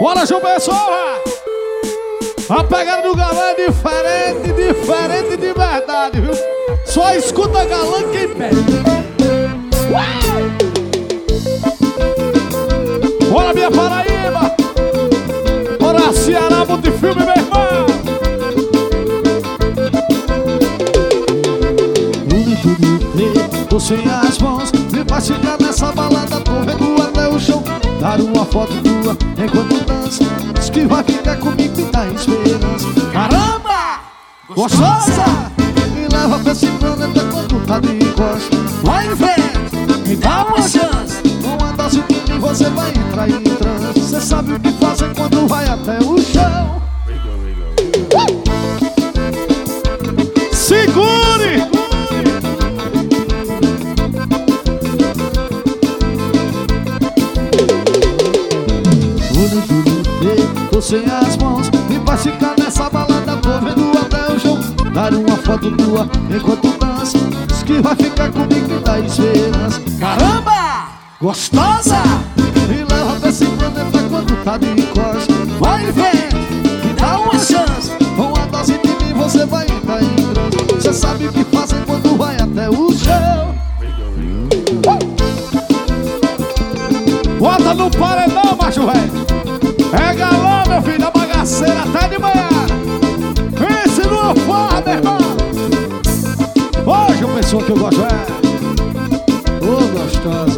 Bora, João Pessoa! A pegada do galã é diferente de verdade, viu? Só escuta galã quem pede. Bora, minha Paraíba! Bora, Ceará, Multifilme, meu irmão! Tô sem as mãos e vai chegar nessa balada. Tô vendo até o chão. Dar uma foto tua enquanto dança. Diz que vai ficar comigo e dá esperança. Caramba! Gostosa! Me leva pra esse planeta quando tá de costa. Vai em frente, me dá uma chance. Uma dose de mim você vai entrar em transe. Cê sabe o que fazer quando vai até o chão. Segure! Tô sem as mãos e vai ficar nessa balada. Tô vendo até o chão. Dar uma foto tua enquanto dança. Diz que vai ficar comigo e dá esperança. Caramba! Gostosa! Me leva pra esse planeta quando tá de costa. Vai em frente, me dá uma chance. Com a dose de mim você vai entrar em transe. Cê sabe o que fazer quando vai até o chão. Bota no paredão, macho velho. É galã, meu filho, a bagaceira até de manhã. Pense no forró, meu irmão. Hoje a pessoa que eu gosto é... Ô, gostosa.